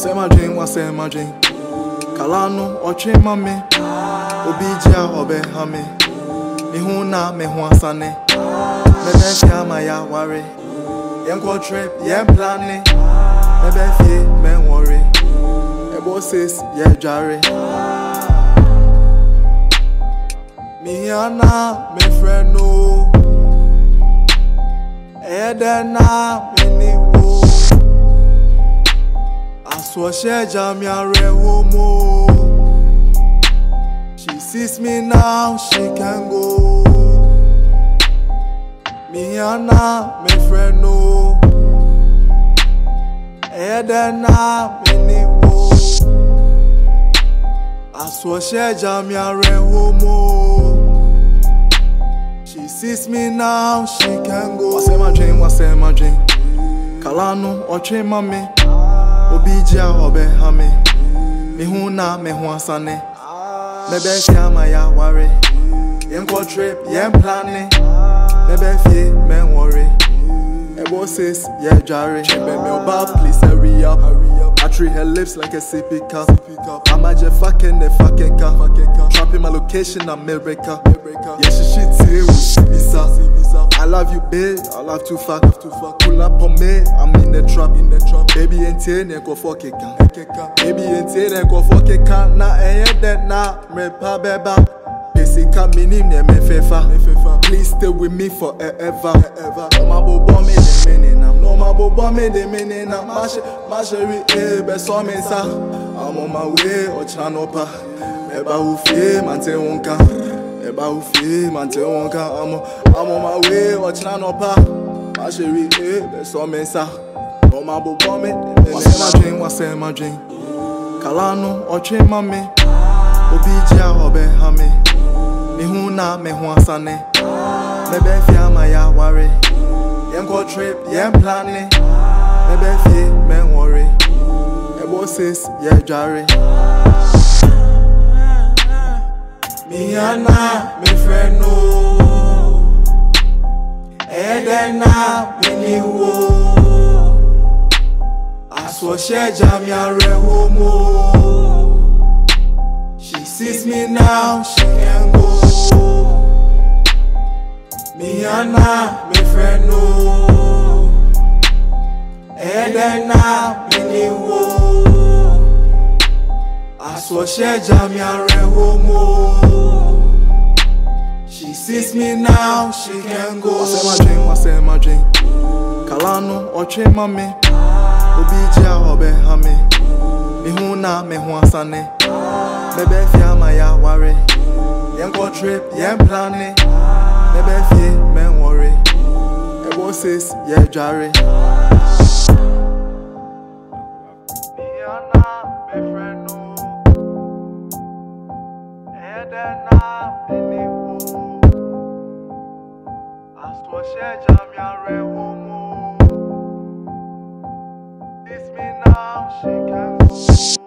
Wase my dream. Kalano oche mame. Obija obe hame. Mihuna mehuasane. Mebefia maya ware. Yenko trip, yen planning. Mebefie men worry. Ebo says ye jare. Miana me friend no. Edena mini wo. Aswa sheja mi arewomo. She sees me now, she can go. Miana me friend no. Edena mini wo. Aswa sheja mi arewomo. She sees me now, she can go. Wase my dream. Kalano oche mame. Obija obe hame. Mihuna mehuasane. Mebefia maya ware. Yenko trip, yen planning. Mebefie men worry. Ebo says ye jare. Chebe me oba, please hurry up. I treat her lips like a sippy cup. I'm just fucking the fucking car. Trapping my location, America. Yeah, she shit here with Bisa. I love you, babe. I love to fuck. Pull up on me, I'm in the trap. Baby, ain't here, then go fuck it. Baby, ain't here, then go fuck it. Na that na repa beba. Basica minim ne me fefa. Please stay with me forever. No ma bo me the meaning. No ma bo me the meaning. Masheri be so me sa. I'm on my way, Ochanopa. Eba ufie mante wonka. Eba ufie mante wonka. I'm on my way, Ochanopa. Masheri be so me sa. No ma bo me. Wase my dream. Kalano oche mame. Obija obe hame. Mihuna mehuasane. Mebefia maya ware. Yenko trip, yen planning. Mebefie men worry. Ebo says ye jare. Miana me friend no. Edena mini wo. Aswa sheja mi arewomo. She sees me now, she can go. Miana me friend no. Edena mini wo. Aswa sheja mi arewomo. She sees me now, she can go. Wase my dream. Kalano oche mame. Obija obe hame. Mihuna mehuasane. Mebefia maya ware. Yenko trip, yen planning. Mebefie men worry. Ebo says ye jare. Miana me friend no. Edena mini wo. Aswa sheja mi arewomo. It's me now, she can go.